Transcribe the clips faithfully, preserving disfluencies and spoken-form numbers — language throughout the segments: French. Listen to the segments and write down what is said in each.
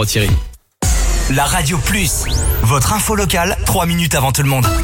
Oh, Thierry. La Radio Plus, votre info locale, trois minutes avant tout le monde.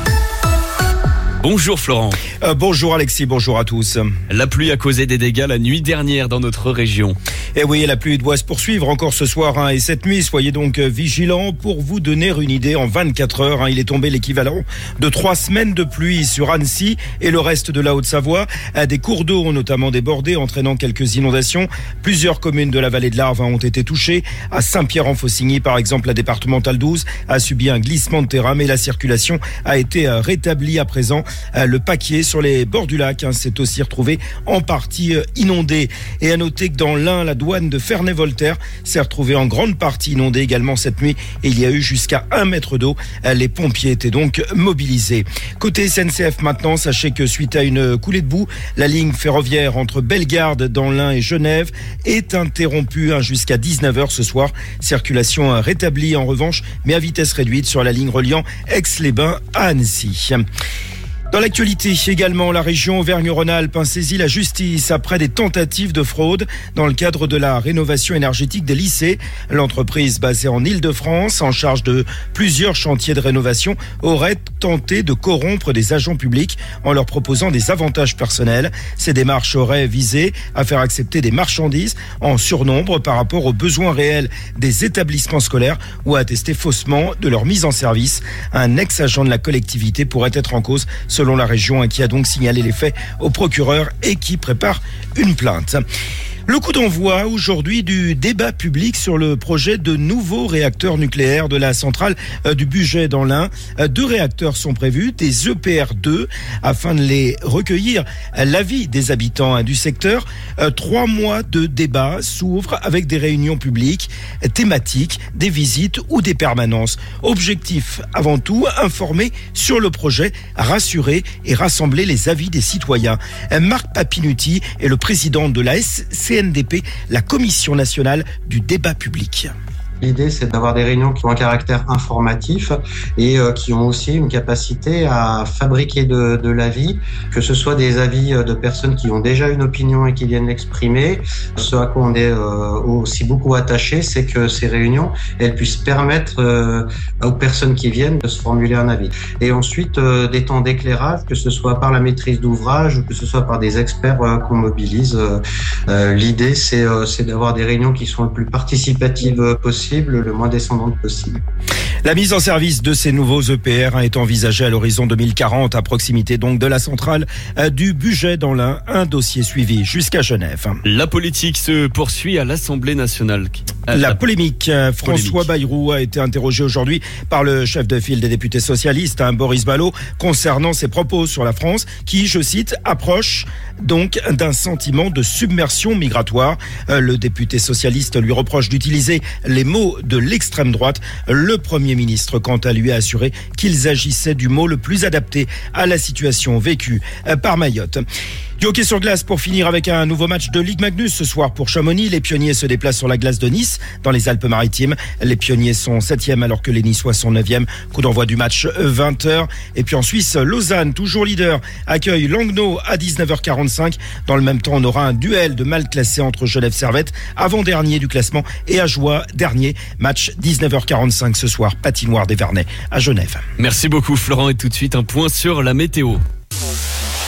Bonjour Florent. Euh, bonjour Alexis, bonjour à tous. La pluie a causé des dégâts la nuit dernière dans notre région. Et oui, la pluie doit se poursuivre encore ce soir hein, et cette nuit. Soyez donc vigilants. Pour vous donner une idée, en vingt-quatre heures, hein, il est tombé l'équivalent de trois semaines de pluie sur Annecy et le reste de la Haute-Savoie. Des cours d'eau ont notamment débordé, entraînant quelques inondations. Plusieurs communes de la vallée de l'Arve hein, ont été touchées. À Saint-Pierre-en-Faucigny, par exemple, la départementale douze a subi un glissement de terrain, mais la circulation a été rétablie à présent. Le Paquier sur les bords du lac hein, s'est aussi retrouvé en partie inondé. Et à noter que dans l'Ain, la douane de Ferney-Voltaire s'est retrouvée en grande partie inondée également cette nuit et il y a eu jusqu'à un mètre d'eau. Les pompiers étaient donc mobilisés. Côté S N C F maintenant, sachez que suite à une coulée de boue, la ligne ferroviaire entre Bellegarde dans l'Ain et Genève est interrompue hein, jusqu'à dix-neuf heures ce soir. Circulation rétablie en revanche, mais à vitesse réduite sur la ligne reliant Aix-les-Bains à Annecy. Dans l'actualité également, la région Auvergne-Rhône-Alpes a saisi la justice après des tentatives de fraude dans le cadre de la rénovation énergétique des lycées. L'entreprise basée en Île-de-France, en charge de plusieurs chantiers de rénovation, aurait tenté de corrompre des agents publics en leur proposant des avantages personnels. Ces démarches auraient visé à faire accepter des marchandises en surnombre par rapport aux besoins réels des établissements scolaires ou à attester faussement de leur mise en service. Un ex-agent de la collectivité pourrait être en cause selon la région, qui a donc signalé les faits au procureur et qui prépare une plainte. Le coup d'envoi aujourd'hui du débat public sur le projet de nouveaux réacteurs nucléaires de la centrale du Bugey dans l'Ain. Deux réacteurs sont prévus, des E P R deux, afin de les recueillir l'avis des habitants du secteur. Trois mois de débat s'ouvrent avec des réunions publiques thématiques, des visites ou des permanences. Objectif avant tout, informer sur le projet, rassurer et rassembler les avis des citoyens. Marc Papinutti est le président de la S C N D P, la Commission nationale du débat public. L'idée, c'est d'avoir des réunions qui ont un caractère informatif et euh, qui ont aussi une capacité à fabriquer de, de l'avis, que ce soit des avis de personnes qui ont déjà une opinion et qui viennent l'exprimer. Ce à quoi on est euh, aussi beaucoup attaché, c'est que ces réunions, elles puissent permettre euh, aux personnes qui viennent de se formuler un avis. Et ensuite, euh, des temps d'éclairage, que ce soit par la maîtrise d'ouvrage ou que ce soit par des experts euh, qu'on mobilise. Euh, l'idée, c'est, euh, c'est d'avoir des réunions qui sont le plus participatives possible, le moins descendante possible. La mise en service de ces nouveaux E P R est envisagée à l'horizon deux mille quarante, à proximité donc de la centrale du Bugey dans l'Ain, un dossier suivi jusqu'à Genève. La politique se poursuit à l'Assemblée nationale. La polémique. François Bayrou a été interrogé aujourd'hui par le chef de file des députés socialistes, hein, Boris Vallaud, concernant ses propos sur la France, qui, je cite, approche donc d'un sentiment de submersion migratoire. Le député socialiste lui reproche d'utiliser les mots de l'extrême droite. Le Premier ministre, quant à lui, a assuré qu'ils agissaient du mot le plus adapté à la situation vécue par Mayotte. Du hockey sur glace pour finir avec un nouveau match de Ligue Magnus ce soir pour Chamonix. Les Pionniers se déplacent sur la glace de Nice dans les Alpes-Maritimes. Les Pionniers sont septième alors que les Niçois sont neuvième. Coup d'envoi du match vingt heures. Et puis en Suisse, Lausanne, toujours leader, accueille Langnau à dix-neuf heures quarante-cinq. Dans le même temps, on aura un duel de mal classés entre Genève-Servette, avant-dernier du classement, et Ajoie, dernier. Match dix-neuf heures quarante-cinq ce soir, patinoire des Vernets à Genève. Merci beaucoup Florent et tout de suite un point sur la météo.